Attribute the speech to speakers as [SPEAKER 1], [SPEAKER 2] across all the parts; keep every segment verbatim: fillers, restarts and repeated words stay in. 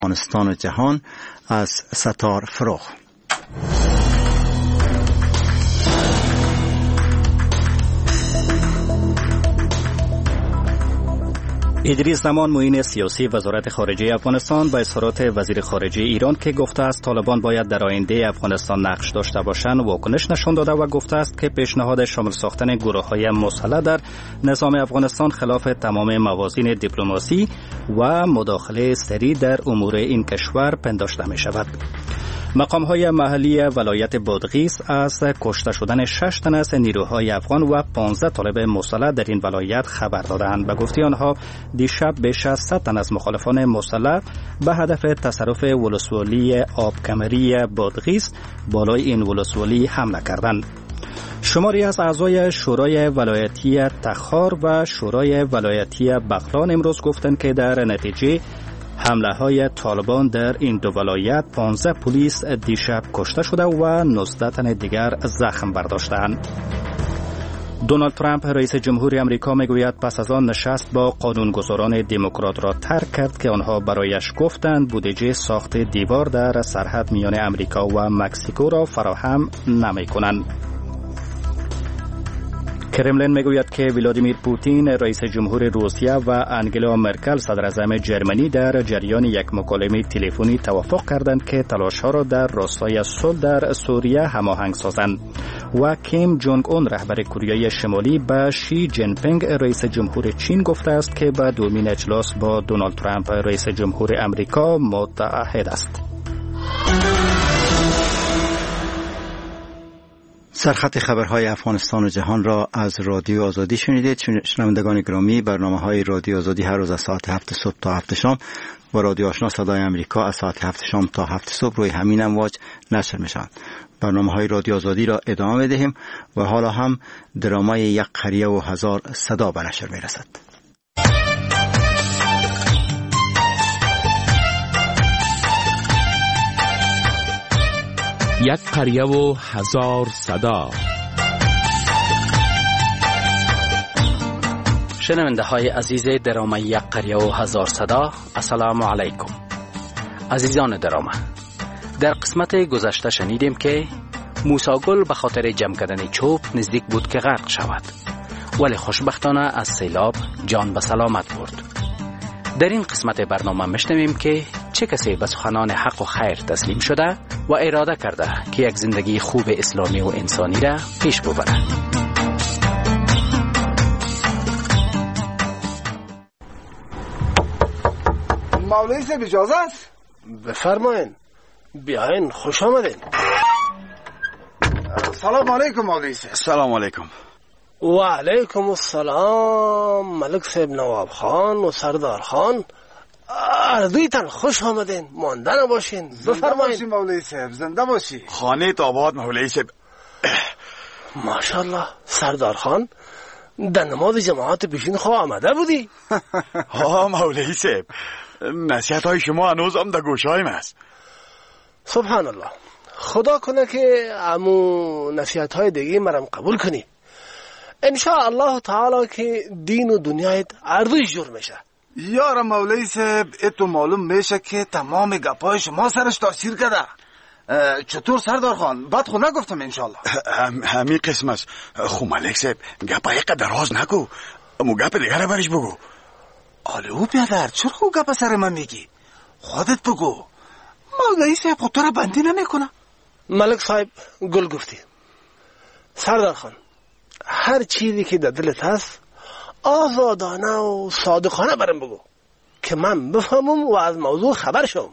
[SPEAKER 1] افغانستان و جهان از ستار فروغ. ادریس زمان معین سیاسی وزارت خارجه افغانستان با اظهارات وزیر خارجه ایران که گفته است طالبان باید در آینده افغانستان نقش داشته باشند واکنش نشان داده و گفته است که پیشنهاد شامل ساختن گروه‌های مسلح در نظام افغانستان خلاف تمام موازین دیپلماسی و مداخله سریع در امور این کشور پنداشته می شود. مقام‌های محلی ولایت بادغیس از کشته شدن شش تن از نیروهای افغان و پانزده طالب مسلح در این ولایت خبر دادند. به گفته آنها دیشب بیش از صد تن از مخالفان مسلح به هدف تصرف ولسوالی آبکمری بادغیس بالای این ولسوالی حمله کردند. شماری از اعضای شورای ولایتی تخار و شورای ولایتی بغلان امروز گفتند که در نتیجه حمله های طالبان در این دو ولایت پانزده پلیس دیشب کشته شده و نوزده تن دیگر زخم برداشتند. دونالد ترامپ رئیس جمهوری آمریکا میگوید پس از آن نشست با قانونگذاران دموکرات را ترک کرد که آنها برایش گفتند بودجه ساخت دیوار در سرحد میان آمریکا و مکزیکو را فراهم نمی‌کنند. کرملین میگوید که ولادیمیر پوتین رئیس جمهور روسیه و انگلا مرکل صدر اعظم جرمنی در جریان یک مکالمه تلفنی توافق کردند که تلاش‌ها را در راستای صلح در سوریه هماهنگ سازند و کیم جونگ اون رهبر کره شمالی به شی جین پینگ رئیس جمهور چین گفته است که به دومین اجلاس با دونالد ترامپ رئیس جمهور آمریکا متعهد است. سرخط خبرهای افغانستان و جهان را از رادیو آزادی شنیدید. شنوندگان گرامی، برنامه‌های رادیو آزادی هر روز از ساعت هفت صبح تا هفت شام و رادیو آشنا صدای آمریکا از ساعت هفت شام تا هفت صبح روی همین امواج نشر میشوند. برنامه‌های رادیو آزادی را ادامه می‌دهیم و حالا هم درامای یک قریه و هزار صدا به نشر می‌رسد.
[SPEAKER 2] یک قریه و هزار صدا.
[SPEAKER 3] شنونده های عزیز درامه یک قریه و هزار صدا، السلام علیکم. عزیزان درامه، در قسمت گذشته شنیدیم که موسی گل به خاطر جمع کردن چوب نزدیک بود که غرق شود، ولی خوشبختانه از سیلاب جان به سلامت برد. در این قسمت برنامه میشنویم که چه کسی به سخنان حق و خیر تسلیم شده و اراده کرده که یک زندگی خوب اسلامی و انسانی را پیش ببره.
[SPEAKER 4] مولوی صاحب اجازه است؟
[SPEAKER 5] بفرمایین، بیاین، خوش آمدین.
[SPEAKER 4] سلام علیکم مولوی صاحب.
[SPEAKER 1] سلام علیکم.
[SPEAKER 5] و علیکم السلام ملک صاحب نواب خان و سردار خان، اردویتان خوش آمدین، مانده نباشین. بفرمایین.
[SPEAKER 4] زنده مولوی صاحب، زنده باشی.
[SPEAKER 1] خانه آباد مولوی صاحب.
[SPEAKER 5] ماشاءالله سردار خان، در نماز جماعت پیشین خواه آمده بودی؟
[SPEAKER 6] ها مولوی صاحب، نصیحت های شما هنوز هم در گوشایم است.
[SPEAKER 5] سبحان الله، خدا کنه که امو نصیحت های دیگه مرم قبول کنی. انشاء الله تعالی که دین و دنیایت اردویش جور میشه.
[SPEAKER 4] یارم مولوی صاحب، اتو معلوم میشه که تمام گپای شما سرش تاثیر کرده. چطور سردار خان؟ بد خو نگفتم انشالله.
[SPEAKER 6] هم همین قسم است. خو ملک صاحب گپای قدر راز نگو، امو گپ دیگر برش بگو.
[SPEAKER 4] آله او بیادر، چرا خو گپ سر من میگی؟ خودت بگو. مولوی صاحب خود تو را بندی نمیکنه.
[SPEAKER 5] ملک صاحب گل گفتی. سردار خان، هر چیزی که در دلت هست آزادانه و صادقانه برم بگو که من بفهمم و از موضوع خبر شم.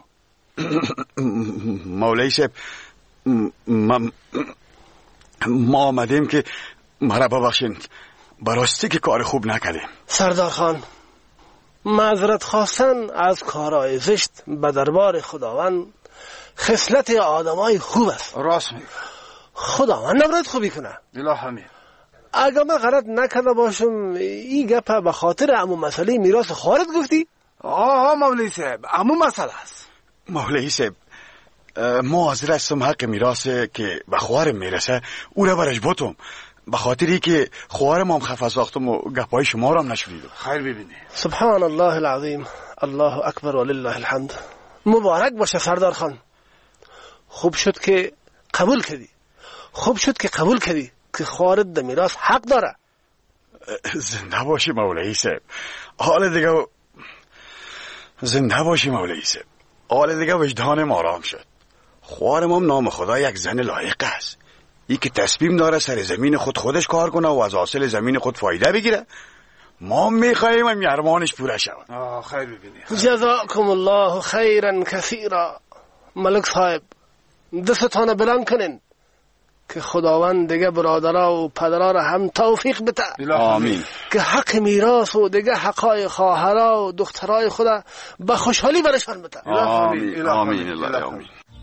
[SPEAKER 6] مولوی صاحب، ما ما آمدیم که مرا ببخشین، براستی که کار خوب نکردیم.
[SPEAKER 5] سردار خان، معذرت خواستن از کارهای زشت به دربار خداوند خصلت آدمای خوب است.
[SPEAKER 4] راست میگه.
[SPEAKER 5] خداوند نباید خوبی کنه.
[SPEAKER 4] اله امین.
[SPEAKER 5] اگه من غلط نکرده باشم این گپ به خاطر امو مسئله میراث خواهرت گفتی؟
[SPEAKER 4] آه مولوی صاحب، امو مسئله است.
[SPEAKER 6] مولوی صاحب، ما حاضر هستم حق میراث که به خواهرم میرسه او را برش بوتم، به خاطری که خواهرم هم خفه ساختم و گپای شما را هم نشنیدم.
[SPEAKER 4] خیر ببینی.
[SPEAKER 5] سبحان الله العظیم، الله اکبر ولله الحمد. مبارک باشه سردار خان. خوب شد که قبول کردی، خوب شد که قبول کردی که خواهرت در میراث حق داره.
[SPEAKER 6] زنده باشی مولوی صاحب. حال دیگه زنده باشی مولوی صاحب. حال دیگه وجدانم آرام شد. خواهرم هم نام خدا یک زن لایق است. ای که تصمیم داره سر زمین خود خودش کار کنه و از حاصل زمین خود فایده بگیره. ما میخواییم هم ارمانش پوره شود.
[SPEAKER 4] آه خیر ببینی.
[SPEAKER 5] جزاکم الله خیرا کثیرا. ملک صاحب دستتان بلند کنین که خداوند دیگه برادرها و پدرها را هم توفیق بده.
[SPEAKER 6] آمین.
[SPEAKER 5] که حق میراث و دیگه حقای خواهرها و دخترای خدا به خوشحالی برشان بده.
[SPEAKER 6] آمین آمین الله آمین.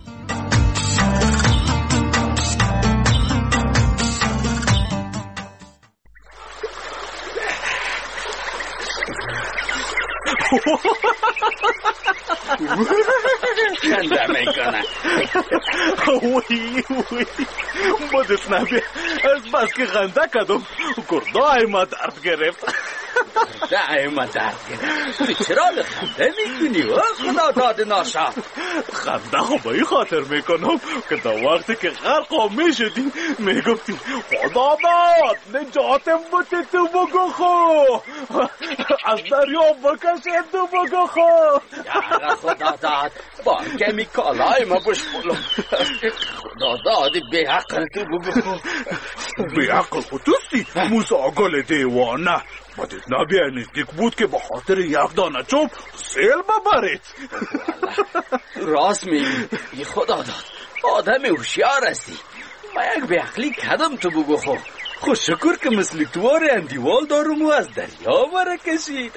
[SPEAKER 3] خنده میکنه.
[SPEAKER 7] وی وی بدت نبی از بس که خنده کدم گردای ما درد گرفت.
[SPEAKER 3] گردای ما درد گرفت. تو چرا خنده میکنی و خدا داد ناشا؟
[SPEAKER 7] خنده خو به این خاطر میکنم که در وقتی که غرق میشدیم میگفتیم خدا داد نجاتم بوده تو بگو خو از دریا بکشه تو بگو خو.
[SPEAKER 3] یارا خدا داد با کمی کالای ما بشپلم. خدا دادی به حق تو بگو خو.
[SPEAKER 7] به حق خودستی موسا گل دیوانه. بدت نبیه نزدیک بود که به خاطر یک دانه چوب سیل ببرید.
[SPEAKER 3] راست میگی خدا داد. آدم هوشیار هستی. ما یک به عقلی کدم تو بگو خو. خوش شکر که مثل توار اندیوال دارم و از دریا بره کشید.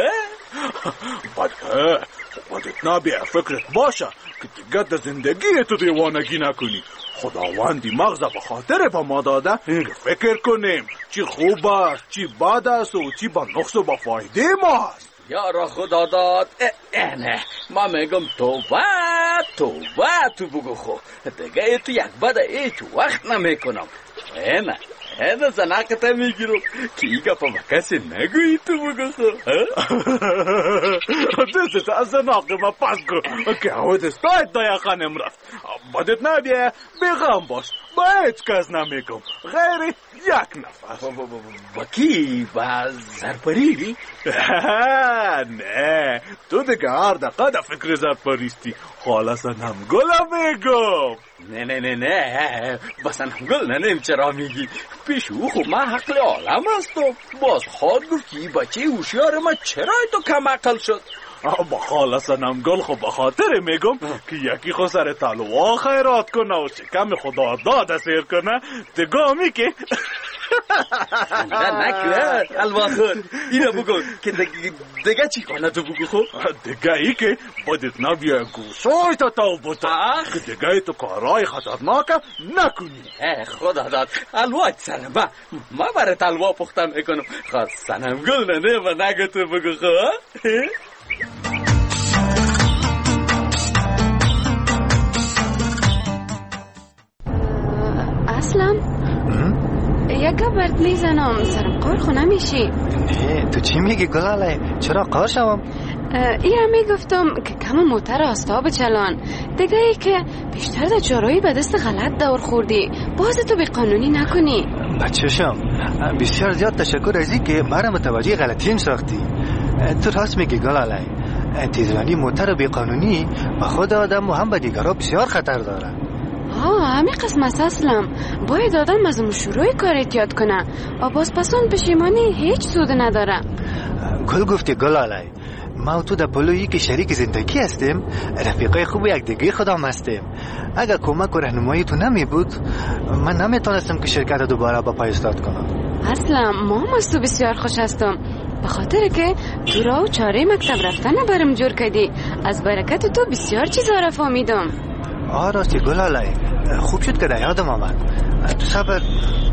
[SPEAKER 7] بده بدت نبیه فکرت باشه که دیگه در زندگی تو دیوانگی نکنی. خداوندی مغز به خاطر به ما داده فکر کنیم چی خوب است چی بد است و چی با نقص و با فایده ما است.
[SPEAKER 3] یارا خدا داد. نه ما میگم توبه توبه تو بگو خو. دیگه تو یک بد هیچ وقت نمیکنم. نه نه زناقت میگیرم که ایگا پا کسی نگویی تو بگو خو.
[SPEAKER 7] دست از زناقه ما پس کن که هود استاید دایا خانم رفت. بدت نبیه بغم باش با هیچ کس نمیگم غیر یک نفر.
[SPEAKER 3] با کی؟ با زرپری؟
[SPEAKER 7] نه تو دیگه هر دقیقه در فکر زرپریستی. خاله سنمگل میگم.
[SPEAKER 3] نه نه نه نه با سنمگل ننیم چرا میگی؟ پیش او خب من حقل عالم هستم. باز خواهد گفتی بچه هوشیار ما چرا تو کم عقل شد؟
[SPEAKER 7] با خاله سنمگل خب بخاطر میگم که یکی خو سر تلوا خیرات کنه و شکم خدا داد سیر کنه دگامی که
[SPEAKER 3] نه نکنه الوا خود اینو بگو که دیگه چی کنه تو بگو خب.
[SPEAKER 7] دیگه ای که بدت نبیه گوشای تا تاو بوده که دیگه ای تو کارهای خطرناک نکنی.
[SPEAKER 3] خدا داد الوا سرم با ما برای تلوا پختم میکنم. خواهد سنمگل نه و نگه تو بگو خب.
[SPEAKER 8] اسلم یک برد میزنم سرم قار خو نمیشی.
[SPEAKER 9] نه تو چی میگی گلاله؟ چرا قار شوم؟
[SPEAKER 8] ایره میگفتم که کم موتر آستا بچلان. دیگه ای که بیشتر در جارایی به دست غلط دور خوردی. باز تو بی قانونی نکنی.
[SPEAKER 9] بچه‌شم بسیار زیاد تشکر ازی که مرا متوجه غلطیم ساختی. تو راست میگی گلاله. تیزرانی موتر بی قانونی به خود آدم و هم به دیگرها بسیار خطر داره.
[SPEAKER 8] ها همین قسم است اسلم. باید آدم از اون شروع کار احتیاط کنه و باز پسان پشیمانی هیچ سود نداره.
[SPEAKER 9] گل گفتی گلاله. ما و تو در پلویی که شریک زندگی هستیم رفیقای خوب یک دیگه خودم هستیم. اگر کمک و رهنمایی تو نمی بود من نمیتونستم که شرکت دوباره با پای استارت کنم.
[SPEAKER 8] اسلم ما هم از تو بسیار خوش هستم به خاطر که تو را و چاره مکتب رفتن برم جور کردی. از برکت تو بسیار چیزا را فهمیدم.
[SPEAKER 9] آه راستی گلاله خوب شد که در یادم آمد. تو صبر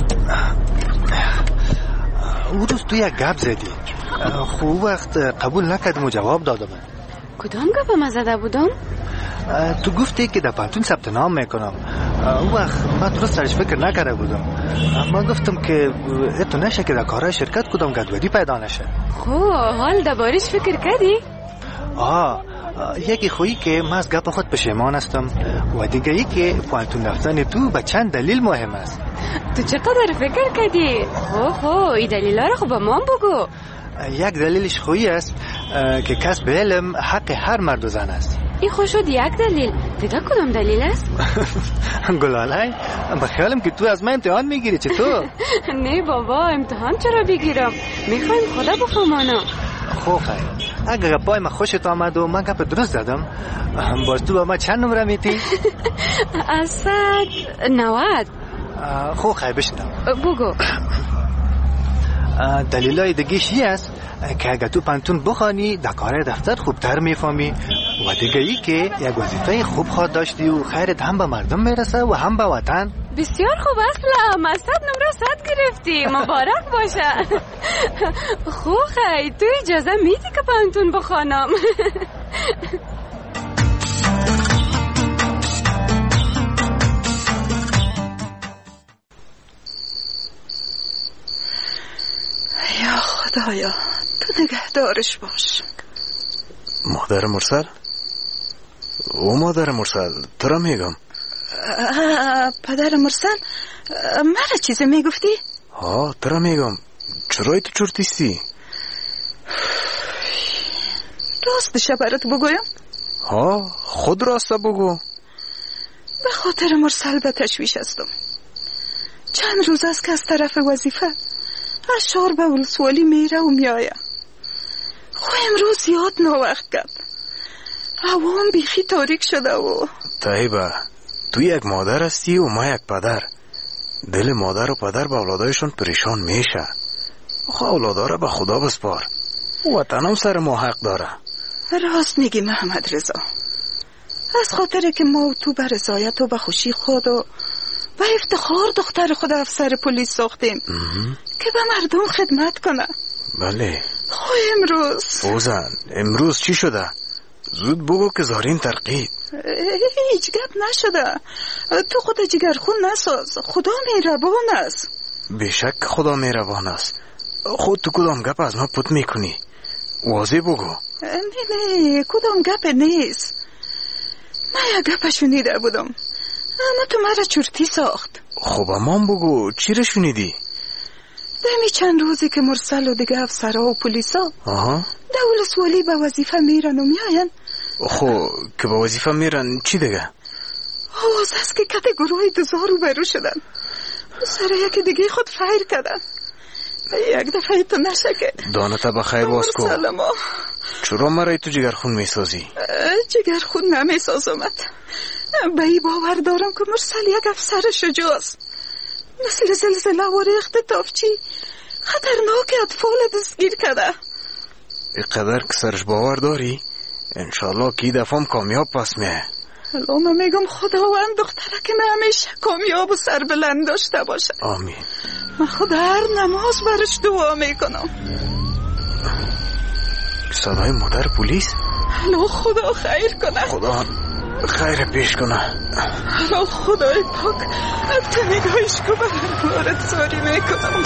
[SPEAKER 9] او روز تو یک گپ زدی خوب وقت قبول نکردم و جواب دادم.
[SPEAKER 8] کدام گپ ما زده بودم؟
[SPEAKER 9] تو گفتی که در پانتون ثبت نام میکنم. اون وقت من درست سرش فکر نکرده بودم. من گفتم که اتو نشه که در کارهای شرکت کدام گدودی پیدا نشه.
[SPEAKER 8] خو حال دربارش فکر کردی؟
[SPEAKER 9] آه یکی خویی که من از گپ خود پشیمان هستم و دیگه ای که پانتون رفتن تو به چند دلیل مهم است.
[SPEAKER 8] تو چقدر فکر کردی؟ خو خو این دلیل ها رو خب به من بگو.
[SPEAKER 9] یک دلیلش خویی است که کسب علم حق هر مرد و زن است.
[SPEAKER 8] این خوش شد یک دلیل. دیگه کدام دلیل است؟
[SPEAKER 9] گلالای با خیالم که تو از من امتحان میگیری. چطور؟
[SPEAKER 8] نه بابا امتحان چرا بگیرم؟ میخوایم خدا بفهمانم.
[SPEAKER 9] خوب خیر، اگر گپای من خوشت آمد و من گپ درست زدم باز تو با ما چند نمره میتی؟
[SPEAKER 8] از صد نود.
[SPEAKER 9] خوب خیر بشنم
[SPEAKER 8] بگو.
[SPEAKER 9] دلیلای دیگه‌ش این است که اگر تو پانتون بخوانی در کار دفتر خوبتر میفهمی و دیگه ای که یک وظیفه خوب خواهد داشتی و خیرت هم به مردم میرسه و هم به وطن.
[SPEAKER 8] بسیار خوب اصلا ما صد نمره صد گرفتی، مبارک باشه. خوب خیلی تو اجازه میدی که پانتون بخوانم؟
[SPEAKER 10] یا خدایا تو نگهدارش باش.
[SPEAKER 11] مادر مرسل؟ او مادر مرسل تو را میگم.
[SPEAKER 10] پدر مرسل مرا چیزی میگفتی؟
[SPEAKER 11] ها تو را میگم. چرای تو چرتیستی؟
[SPEAKER 10] راستشه برات بگویم؟
[SPEAKER 11] ها خود راسته بگو.
[SPEAKER 10] به خاطر مرسل به تشویش هستم. چند روز است که از طرف وظیفه از شهر به ولسوالی میره و میایه. خو امروز زیاد ناوقت کرد. هوام بیخی تاریک شده و
[SPEAKER 11] طیبه تو یک مادر هستی و ما یک پدر. دل مادر و پدر به اولادایشون پریشان میشه. خو اولادا را به خدا بسپار. وطن هم سر ما حق داره.
[SPEAKER 10] راست میگی محمد رضا. از خاطر که ما و تو به رضایت و به خوشی خود و به افتخار دختر خود افسر پلیس ساختیم که به مردم خدمت کنه.
[SPEAKER 11] بله.
[SPEAKER 10] خو امروز
[SPEAKER 11] بوزن امروز چی شده؟ زود بگو که زارین ترقید.
[SPEAKER 10] هیچ گپ نشده. تو خود جگرخون نساز. خدا مهربان است.
[SPEAKER 11] بیشک خدا مهربان است. خود تو کدام گپ از ما پت میکنی؟ واضح بگو.
[SPEAKER 10] نه نه کدام گپ نیست. من یک گپ شنیده بودم اما تو مرا چرتی ساخت.
[SPEAKER 11] خب امان بگو چی را شنیدی؟
[SPEAKER 10] دمی چند روزی که مرسل و دیگه افسرها و پلیسا
[SPEAKER 11] آها
[SPEAKER 10] در ولسوالی به وظیفه میرن و میاین.
[SPEAKER 11] خب که به وظیفه میرن چی دیگه؟
[SPEAKER 10] آواز است که کت گروه دوزار رو برو شدن. سر یکی دیگه خود فایر کردن. یک دفعه تو نشکه
[SPEAKER 11] دانتا بخیر باز کو.
[SPEAKER 10] سلام.
[SPEAKER 11] چرا مرای تو جگرخون میسازی؟
[SPEAKER 10] جگرخون نمیسازمت. به ای باور دارم که مرسل یک افسر شجاع است. مثل زلزله و ریخت تافچی خطرناک اطفال دستگیر کرده.
[SPEAKER 11] اینقدر که سرش باور داری انشالله که دفعه کامیاب پس میه.
[SPEAKER 10] الان من میگم خداوند دختره که من همیشه کامیاب و سر بلند داشته باشه.
[SPEAKER 11] آمین.
[SPEAKER 10] من خود هر نماز برش دعا میکنم.
[SPEAKER 11] صدای مادر پلیس؟
[SPEAKER 10] الان خدا خیر کنه.
[SPEAKER 11] خدا خیر پیش کنه.
[SPEAKER 10] الان خدای پاک تو نگاهش که به بارت ساری میکنم.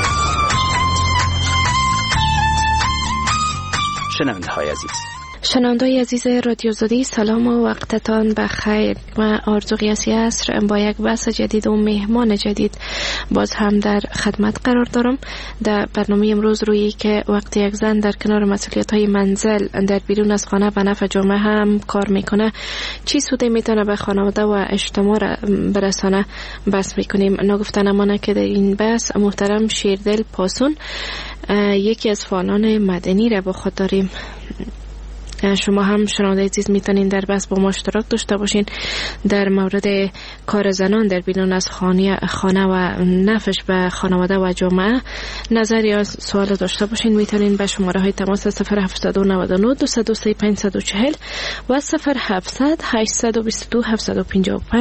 [SPEAKER 3] شنونده های عزیز،
[SPEAKER 12] شنونده‌های عزیز رادیو زادی، سلام و وقتتان بخیر. من آرزو قیاسی عصر با یک بحث جدید و مهمان جدید باز هم در خدمت قرار دارم. در برنامه امروز روی که وقتی یک زن در کنار مسئولیت‌های منزل در بیرون از خانه به نفع جامعه هم کار میکنه چی سودی میتونه به خانواده و اجتماع برسانه بحث میکنیم. نگفته نمانه که در این بحث محترم شیردل پاسون یکی از فعالان مدنی را با خود داریم. شما هم شنونده عزیز میتونین در بحث با ما اشتراک داشته باشین در مورد کار زنان در بیرون از خانه خانه و نفعش به خانواده و جامعه نظر یا سوال داشته باشین. میتونین به شماره های تماس صفر هفت نه نه دو سه دو سه پنج چهار صفر و صفر هفت صفر هشت دو دو هفت پنج پنج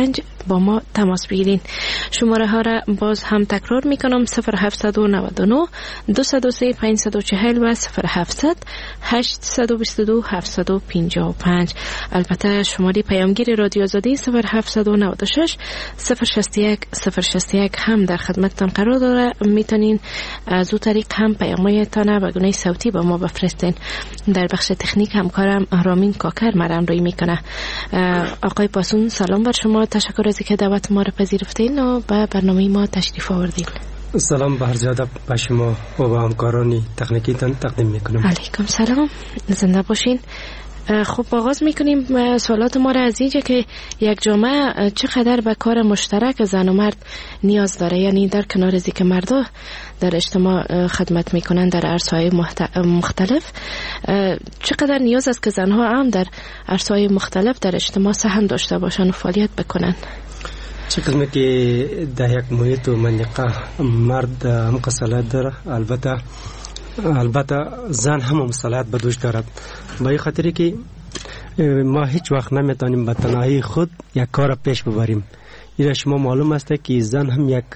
[SPEAKER 12] با ما تماس بگیرین. شماره ها را باز هم تکرار میکنم: صفر هفت نه نه دو صفر سه پنج چهار صفر و صفر هفت هشت دو دو هفت پنج پنج. البته شماره پیامگیر رادیو آزادی صفر هفت نه شش صفر شصت و یک صفر شصت و یک هم در خدمتتان قرار داره. میتونین از او طریق هم پیام‌هایتان به گونه صوتی با ما بفرستین. در بخش تکنیک همکارم رامین کاکر ما را همراهی میکنه. آقای پاسون سلام بر شما، تشکر از اینکه دعوت ما را پذیرفتین و به برنامه ما تشریف آوردین.
[SPEAKER 13] سلام بر زیاده به شما و به همکارانی تکنیکی تان تقدیم میکنم.
[SPEAKER 12] علیکم سلام، زنده باشین. خب آغاز میکنیم سوالات ما را از اینجا که یک جامعه چقدر به کار مشترک زن و مرد نیاز داره، یعنی در کنار از اینکه مردا در اجتماع خدمت میکنن در عرصه‌های مختلف، چقدر نیاز است که زنها هم در عرصه‌های مختلف در اجتماع سهم داشته باشن و فعالیت بکنن.
[SPEAKER 13] چه قسمه که در یک محیط و منطقه مرد هم صلاحیت داره، البته البته زن هم صلاحیت به دوش دارد. با این خاطری که ما هیچ وقت نمیتونیم به تنهایی خود یک کار پیش ببریم. این شما معلوم است که زن هم یک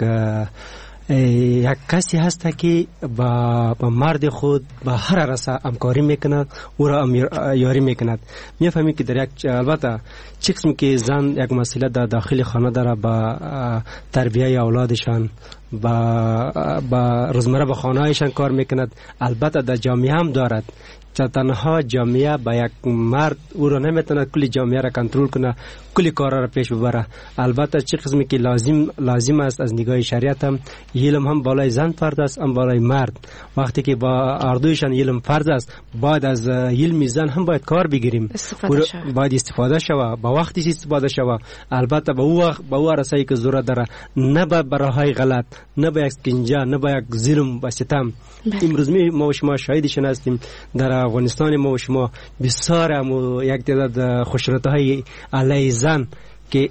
[SPEAKER 13] یک کسی هست که با, با مرد خود با هر عرصه همکاری میکند، او را یاری میکند. میفهمی که در یک البته چه قسمی که زن یک مسئله در داخل خانه داره، با تربیه اولادشان، با با روزمره با خانهایشان کار میکند. البته در جامعه هم دارد، چه تنها جامعه با یک مرد او را نمیتونه کلی جامعه را کنترل کنه، کلی کارا را پیش ببره. البته چه قسمی که لازم لازم است از نگاه شریعت هم علم هم بالای زن فرض است، هم بالای مرد. وقتی که با اردویشان علم فرض است، بعد از علم زن هم باید کار بگیریم، باید استفاده شود، با وقتی استفاده شود. البته با او وقت با او رسایی که ضرورت داره، نه به براهای غلط، نه به یک کنجا، نه به یک ظلم و ستم. امروز ما و شما شاهدشان هستیم در افغانستان. ما و شما بسیار هم یک تعداد خشونت‌های علیه زن که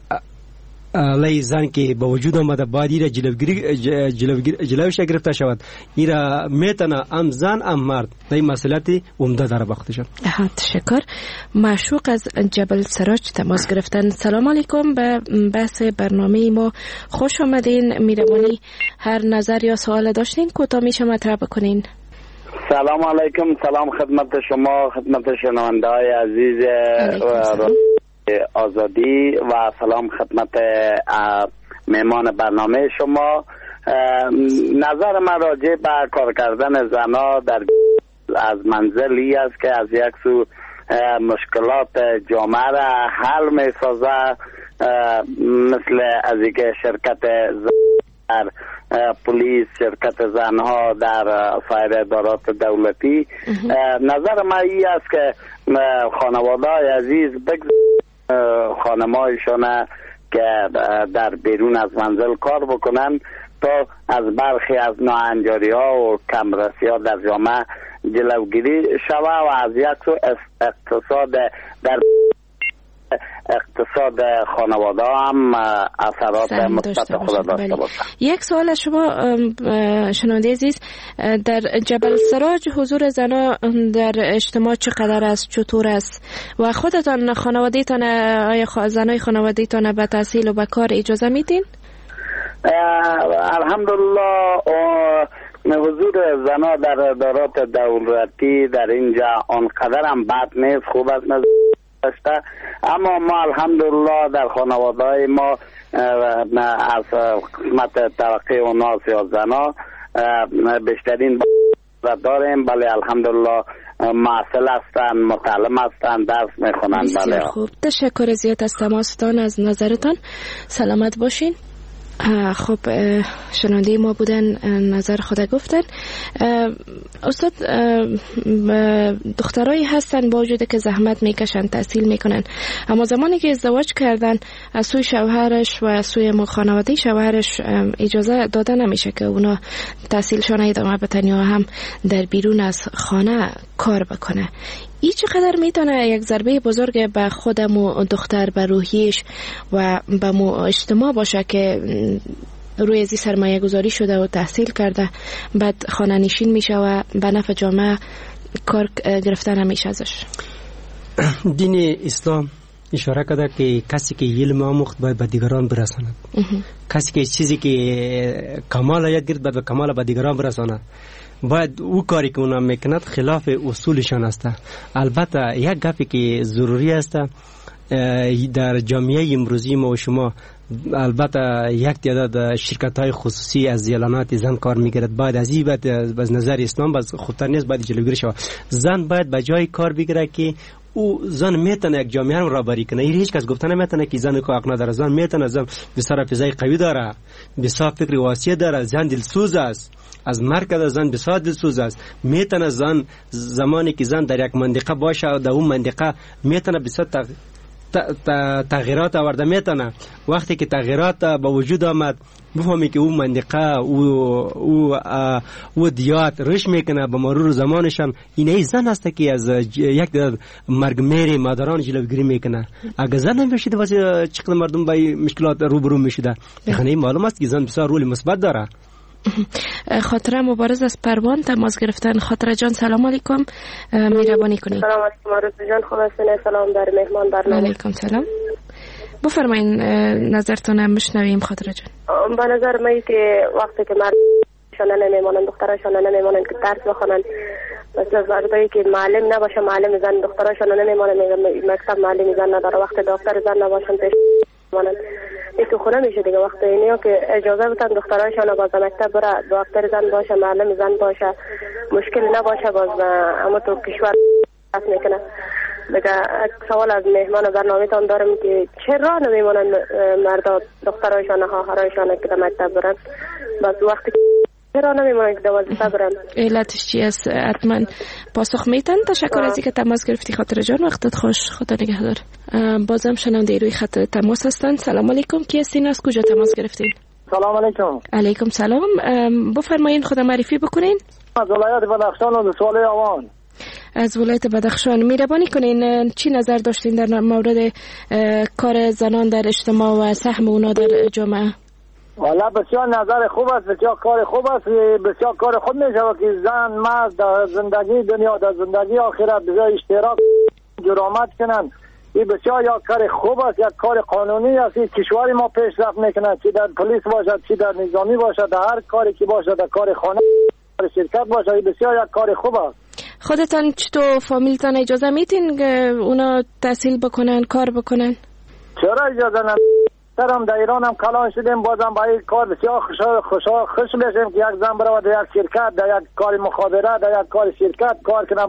[SPEAKER 13] علیه زن که با وجود آمده باید ایره جلوگیری جلوش گرفته شود. ایره میتونه هم زن هم مرد در این مسئولیت عمده داره وقتشان.
[SPEAKER 12] تشکر. معشوق از جبل سراج تماس گرفتن. سلام علیکم، به بحث برنامه ما خوش آمدین. میروانی هر نظر یا سوال داشتین کوتاه میشه مطرح بکنین.
[SPEAKER 14] سلام علیکم. سلام خدمت شما، خدمت شنونده های عزیز آزادی و سلام خدمت مهمان برنامه شما. نظر من راجع به کار کردن زنها در از منزلی است که از یک سو مشکلات جامعه را حل می سازه، مثل از اینکه شرکت در پلیس، شرکت زنها در سایر ادارات دولتی. نظر من این است که خانواده عزیز خانمایشان که در بیرون از منزل کار بکنن تا از برخی از ناهنجاری ها و کمرسی ها در جامعه جلوگیری شود و از یک سو اقتصاد در اقتصاد خانواده هم اثرات مثبت خود داشته باشه.
[SPEAKER 12] یک سوال از شما شنونده عزیز، در جبل سراج حضور زنا در اجتماع چقدر است، چطور است و خودتان خانواده‌تان آیا زنای خانواده‌تان به تحصیل و به کار اجازه میدین؟
[SPEAKER 14] الحمدلله حضور زنا در ادارات دولتی در اینجا آنقدر هم بد نیست، خوب است داشته. اما ما الحمدلله در خانواده ما از قسمت طبقه اوناس یا زنا بیشترین با داریم. بله الحمدلله معسل هستن، متعلم هستن، درس میخونن. بله
[SPEAKER 12] خوب، تشکر زیاد از تماستان، از نظرتان. سلامت باشین. خب شنونده ما بودن، نظر خود گفتن. استاد، دخترایی هستن با وجود که زحمت میکشن، تحصیل میکنن، اما زمانی که ازدواج کردن از سوی شوهرش و از سوی خانواده شوهرش اجازه داده نمیشه که اونا تحصیلشان ادامه بدن یا هم در بیرون از خانه کار بکنه. این چقدر میتونه یک ضربه بزرگ به خودم و دختر، به روحیش و به مو اجتماع باشه که روی ازی سرمایه گذاری شده و تحصیل کرده، بعد خانه نشین میشه و به نفع جامعه کار گرفته نمیشه ازش.
[SPEAKER 13] دین اسلام اشاره کرده که کسی که علم آموخت باید به دیگران برساند. کسی که چیزی که کمال یاد گرفت باید به کمال به دیگران برساند. باید او کاری که اونا میکند خلاف اصولشان است. البته یک گپی که ضروری است در جامعه امروزی ما و شما، البته یک تعداد شرکت های خصوصی از اعلانات زن کار میگیرد، باید از این باید از نظر اسلام باز خوبتر نیست، باید جلوگیری شود. زن باید به جای کار بگیره که او زن میتونه یک جامعه رو رهبری کنه. این هیچ کس گفته نمیتونه که زن کو حق نداره. زن میتونه، زن بسیار فضای قوی داره، بسیار فکر واسع داره، زن دلسوز است، از مرکز زن بسیار دلسوز است. میتونه زن زمانی که زن در یک منطقه باشه و در اون منطقه میتونه بسیار تغییرات آورده میتونه. وقتی که تغییرات به وجود آمد بفهمی که اون منطقه او او او دیات رشد میکنه به مرور زمانشان. این ای زن است که از یک مرگ میری مادران جلوگیری میکنه. اگر زن نمیشد واسه چقدر مردم با مشکلات روبرو میشده. یعنی معلوم است که زن بسیار رول مثبت داره.
[SPEAKER 12] خاطره مبارز از پروان تماس گرفتن. خاطره جان سلام علیکم، مهربانی کنید.
[SPEAKER 15] سلام علیکم آرزو جان، خوب هستین؟ سلام بر مهمان برنامه.
[SPEAKER 12] علیکم سلام. بفرمایین نظرتون هم بشنویم خاطره جان.
[SPEAKER 15] به نظر من که وقتی که مرد شانه نمیمونن، دخترشان نمیمونن که درس بخونن، مثل زردایی که معلم نباشه معلم زن، دخترشان نمیمونن مکتب معلم زن نداره، وقتی دکتر زن نباشن پیش مانند این تو خونه میشه دیگه. وقتی اینیا که اجازه بدن دخترایشان باز مکتب بره، دکتر زن باشه معلم زن باشه، مشکل نباشه، باز اما تو کشور دست میکنه دیگه. سوال از مهمان برنامه تان دارم که چرا نمیمونن مردا دخترایشان خواهرایشان که در مکتب برن، باز وقتی چرا نمیمونن که دوازده برن؟
[SPEAKER 12] علتش چی است؟ حتما پاسخ میتن. تشکر از اینکه تماس گرفتی خاطر جان، وقتت خوش، خدا نگهدار. بازم شنونده روی خط تماس هستند. سلام علیکم، کی هستین؟ از کجا تماس گرفتین؟
[SPEAKER 16] سلام علیکم.
[SPEAKER 12] علیکم سلام. بفرمایید خود معرفی بکنین.
[SPEAKER 16] از ولایت بدخشان و سوال آوان.
[SPEAKER 12] از ولایت بدخشان مهربانی کنین چی نظر داشتین در مورد کار زنان در اجتماع و سهم اونا در جامعه؟
[SPEAKER 16] والا بسیار نظر خوب است، بسیار کار خوب است، بسیار کار خوب میشه که زن مرد در زندگی دنیا در زندگی آخرت بسیار اشتراک جرامت کنن. این بسیار یک کار خوب است، یک کار قانونی است. کشور ما پیشرفت میکنه، چی در پلیس باشد، چی در نظامی باشد، در هر کاری که باشد، در کار خانه، در شرکت باشد، این بسیار یک کار خوب است.
[SPEAKER 12] خودتان چطور فامیلتان اجازه میتین که اونا تحصیل بکنن، کار بکنن؟
[SPEAKER 16] چرا اجازه نمیدن؟ هم در ایران هم کلان شدیم، بازم با این کار بسیار خوشحال خوشحال خوش بشیم که یک زن برای در یک شرکت، در یک کار مخابرات، در یک کار شرکت کار کنم.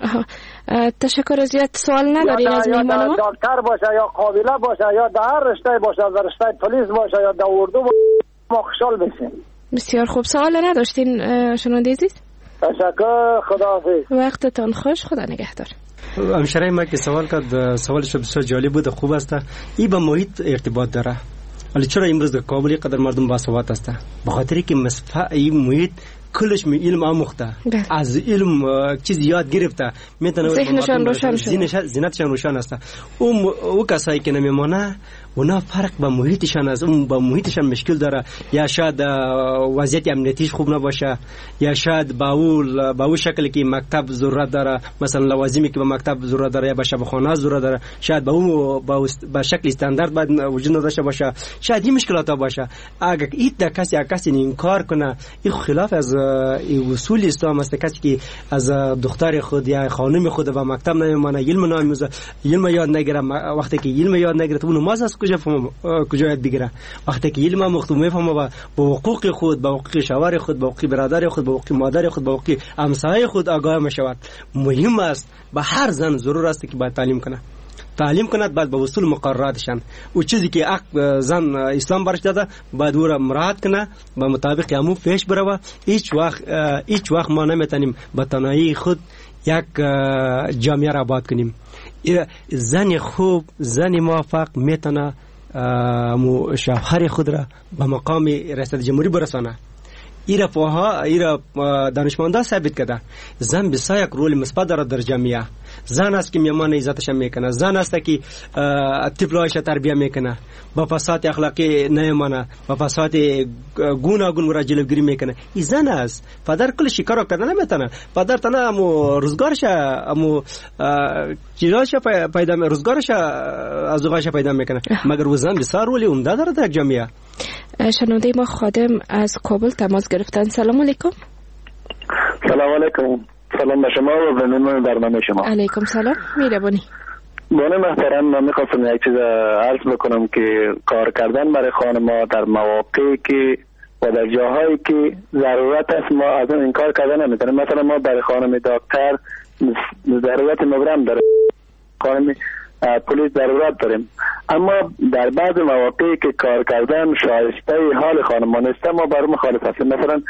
[SPEAKER 12] تشکر. از یاد سوال ندارین از مهمان ما؟
[SPEAKER 16] یا دکتر باشه، یا قابله باشه، یا در هر رشته باشه، در رشته پلیس باشه، یا در اردو باشه، ما خوشحال بشیم.
[SPEAKER 12] بسیار خوب. سوال نداشتین شنونده عزیز؟
[SPEAKER 16] تشکر، خداحافظ.
[SPEAKER 12] وقتتان خوش، خدا نگهدار.
[SPEAKER 13] همشرای ما که سوال کرد سوالش بسیار جالب بود، خوب است. این با محیط ارتباط داره. ولی چرا امروز در کابل قدر مردم باسواد است؟ به خاطر که مصفا این محیط کلش می علم آموخته، از علم چیز یاد گرفته، میتونه
[SPEAKER 12] ذهنشان روشن شده،
[SPEAKER 13] ذهنشان روشن است. اون او کسایی که نمیمونه اونا فرق با محیطشان است، اون با محیطشان مشکل داره، یا شاید وضعیت امنیتیش خوب نباشه، یا شاید با اول با اون شکلی که مکتب ضرورت داره، مثلا لوازمی که به مکتب ضرورت داره یا به شبخانه ضرورت داره، شاید با اون با, با شکل استاندارد باید وجود نداشته باشه، شاید این مشکلات باشه. اگر این در کسی یا کسی انکار کنه، این خلاف از این اصول اسلام است. کسی که از دختر خود یا خانم خود و مکتب نمیمونه، علم نمیموزه، علم یاد نگیره، وقتی که علم یاد نگیره اون نماز از کجا فهم کجا یاد بگیره؟ وقتی که علم مختوم میفهمه با حقوق خود، با حقوق شوهر خود، با حقوق برادر خود، با حقوق مادر خود، با حقوق همسایه خود آگاه میشود. مهم است به هر زن ضرور است که باید تعلیم کنه، تعلیم کند، بعد به اصول مقرراتشان او چیزی که زن اسلام برش داده باید او را مراعات کنه، به مطابق همون پیش بره. هیچ وقت هیچ وقت ما نمیتونیم به تنهایی خود یک جامعه را آباد کنیم. زن خوب، زن موفق میتونه شوهر خود را به مقام ریاست جمهوری برسانه. ایرا پوها ایرا دانشمندا ثابت کرده زن بسیار یک رول مثبت داره در جامعه. زن است که میمان عزتش میکنه، زن است که طفلایش تربیت میکنه، با فساد اخلاقی نمیمانه، با فساد گوناگون را جلوگیری میکنه. این زن است. پدر کل شکار کردن نمیتونه. پدر تنها امو روزگارش امو چیزاش پیدا می روزگارش از اوقاش پیدا میکنه، مگر او زن بسیار رولی عمده داره در جامعه.
[SPEAKER 12] شنونده ما خادم از کابل تماس گرفتن. سلام علیکم.
[SPEAKER 17] سلام علیکم. سلام به شما و به مهمان برنامه شما.
[SPEAKER 12] علیکم سلام. میربانی.
[SPEAKER 17] بانه محترم، من میخواستم یک چیز عرض بکنم که کار کردن برای خانم‌ها در مواقعی که و در جاهایی که ضرورت است ما از اون انکار کردن نمیتونیم. مثلا ما برای خانم دکتر ضرورت مبرم داره، خانم پلیس ضرورت داریم، اما در بعض مواقعی که کار کردن شایسته حال خانمان است ما بر مخالف هستیم. مثلا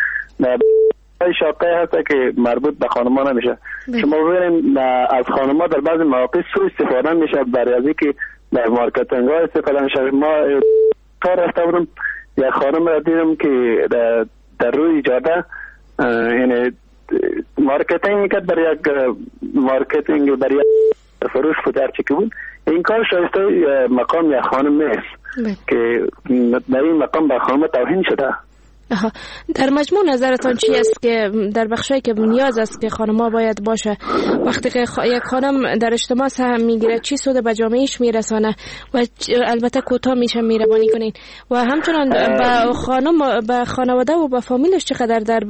[SPEAKER 17] شاقه هست که مربوط به خانمان نمیشه. شما ببینید از خانمان در بعض مواقع سوء استفاده میشه برای از اینکه در مارکتینگ ها استفاده میشه. ما کار رفته بودم یک خانم را دیدم که در, در روی جاده یعنی مارکتینگ میکرد برای یک مارکتینگ برای یک فروش پدر چی که بود. این کار شایسته مقام یک خانم نیست که در این مقام به خانم توهین شده.
[SPEAKER 12] آها. در مجموع نظرتان چی است که در بخشی که نیاز است که خانم‌ها باید باشه وقتی که خ... یک خانم در اجتماع سهم میگیره چی سود به جامعهش میرسانه و البته کوتاه میشه میربانی کنین و همچنان به خانم به خانواده و به فامیلش چقدر در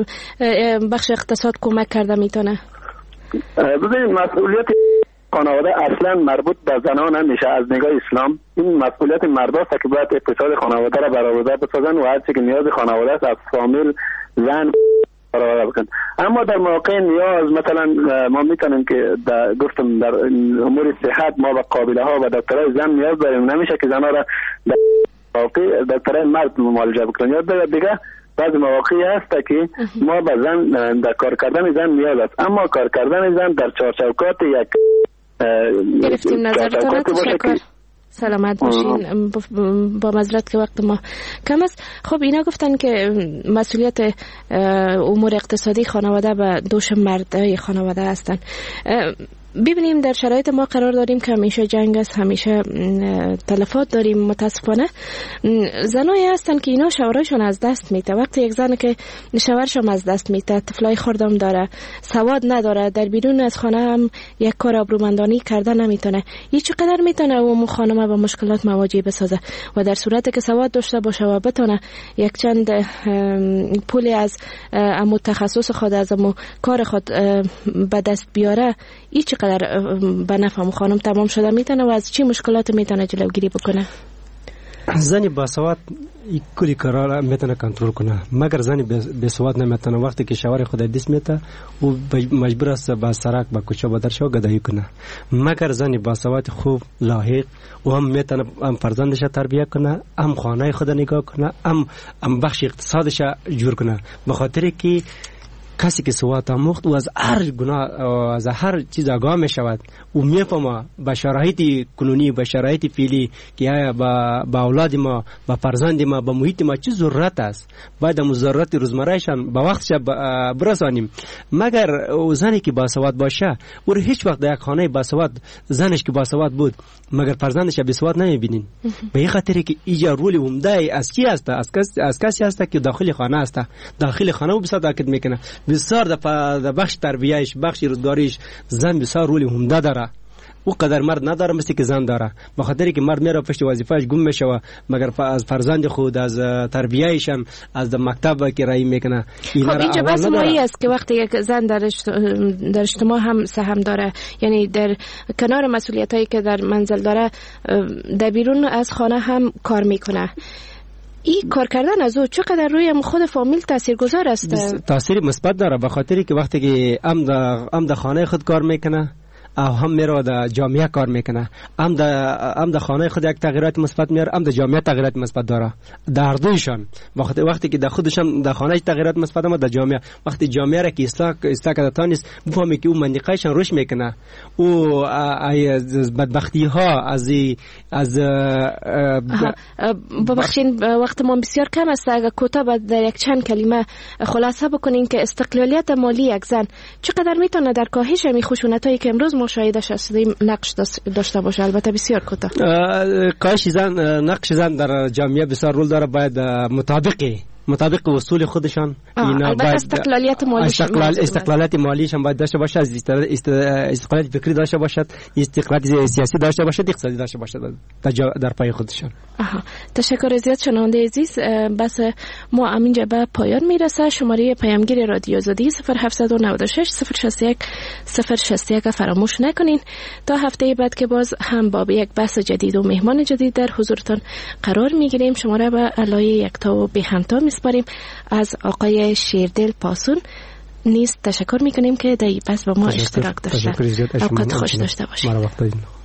[SPEAKER 12] بخش اقتصاد کمک کرده میتونه؟
[SPEAKER 17] ببینید مسئولیت خانواده اصلا مربوط به زنان نمیشه. از نگاه اسلام این مسئولیت مرداست که باید اقتصاد خانواده را برآورده بسازن و هر چی که نیاز خانواده است از فامیل زن برآورده بکنن. اما در مواقع نیاز مثلا ما میتونیم که در گفتم در امور صحت ما به قابله ها و دکترای زن نیاز داریم، نمیشه که زنها را در مواقع دکترای مرد معالجه بکنن. یا دیگه بعض مواقعی هست که ما به زن در کار کردن زن نیاز است، اما کار کردن زن در چارچوکات یک
[SPEAKER 12] گرفتیم نظرتان. تشکر. سلامت باشین. با معذرت که وقت ما کم است. خب اینا گفتن که مسئولیت امور اقتصادی خانواده به دوش مردای خانواده هستن. ببینیم در شرایط ما قرار داریم که همیشه جنگ است، همیشه تلفات داریم. متاسفانه زنایی هستن که اینا شوهرشون از دست میده. وقتی یک زن که شوهرشم از دست میده، طفلای خردم داره، سواد نداره، در بیرون از خانه هم یک کار آبرومندانه کردن نمیتونه، این چقدر میتونه اون خانم با مشکلات مواجه بسازه. و در صورتی که سواد داشته باشه و بتونه یک چند پولی از امو تخصص خود از امو کار خود به دست بیاره، این چقدر به نفع خانم تمام شده میتونه و از چی مشکلات میتونه جلوگیری بکنه؟
[SPEAKER 13] زنی با سواد کلی کارا میتونه کنترل کنه، مگر زنی به سواد نمیتونه. وقتی که شوهر خود دست میته او مجبور است با سرک با کوچه با درشو گدایی کنه. مگر زنی با سواد خوب لاحق و هم میتونه هم فرزندش تربیت کنه، هم خانه خود نگاه کنه، هم هم بخش اقتصادش جور کنه. به خاطر که کسی که سواد آموخت و از هر گناه از هر چیز آگاه می شود و میفهمه به شرایط کنونی به شرایط فعلی که آیا با با اولاد ما با فرزند ما با محیط ما چه ضرورت است، باید هم ضرورت روزمرهشان به وقتش برسانیم. مگر زنی که با سواد باشه و هیچ وقت در یک خانه با سواد زنش که با سواد بود مگر فرزندش به سواد نمیبینین. به این خاطر که اینجا رول عمده از کی است؟ از کسی از کسی است که داخل خانه است. داخل خانه و بسیار تاکید میکنه بسیار در بخش تربیهش بخش روزگاریش زن بسیار رولی عمده داره. او قدر مرد نداره مثل که زن داره. به خاطر که مرد میره پشت وظیفه‌اش گم میشه مگر از فرزند خود از تربیه‌اش هم از مکتب که رای میکنه.
[SPEAKER 12] خب اینجا بس مایی است که وقتی یک زن در در اجتماع هم سهم داره، یعنی در کنار مسئولیتایی که در منزل داره در بیرون از خانه هم کار میکنه. این کار کردن از او چقدر روی خود فامیل تاثیرگذار است؟
[SPEAKER 13] تاثیر مثبت داره، به خاطری که وقتی که ام در ام در خانه خود کار میکنه، او هم میره در جامعه کار میکنه، هم در هم در خانه خود یک تغییرات مثبت میاره، هم در جامعه تغییرات مثبت داره. در دویشان وقتی وقتی که در خودشان در خانه تغییرات مثبت هم در جامعه، وقتی جامعه را که اصلاح اصلاح کرده تانیست بفهمی که اون منطقهشان رشد میکنه، او از بدبختی ها از از
[SPEAKER 12] ببخشید وقت ما بسیار کم است، اگر کوتاه در یک چند کلمه خلاصه بکنین که استقلالیت مالی یک زن چقدر میتونه در کاهش می خشونتایی که امروز ما شاهدش هستیم نقش داشته باشه؟ البته بسیار کوتاه.
[SPEAKER 13] کاهش زن، نقش زن در جامعه بسیار رول داره، باید مطابقی مطابق اصول خودشان
[SPEAKER 12] اینا باید استقلالیت مالیش
[SPEAKER 13] استقلال استقلالیت مالیش هم باید داشته باشه، استقلالیت فکری داشته باشد، استقلالیت سیاسی داشته باشد، اقتصادی داشته باشد در پای خودشان.
[SPEAKER 12] آها، تشکر زیاد شنونده عزیز. بس ما همینجا به پایان میرسه. شماره پیامگیر رادیو آزادی صفر هفت نه شش صفر شصت و یک صفر شصت و یک فراموش نکنین. تا هفته بعد که باز هم با یک بحث جدید و مهمان جدید در حضورتان قرار میگیریم. شماره به علای یکتا و بهمتا میسپاریم. از آقای شیردل پاسون نیز تشکر میکنیم که در این بحث با ما اشتراک داشتن. اوقات خوش داشته باشید.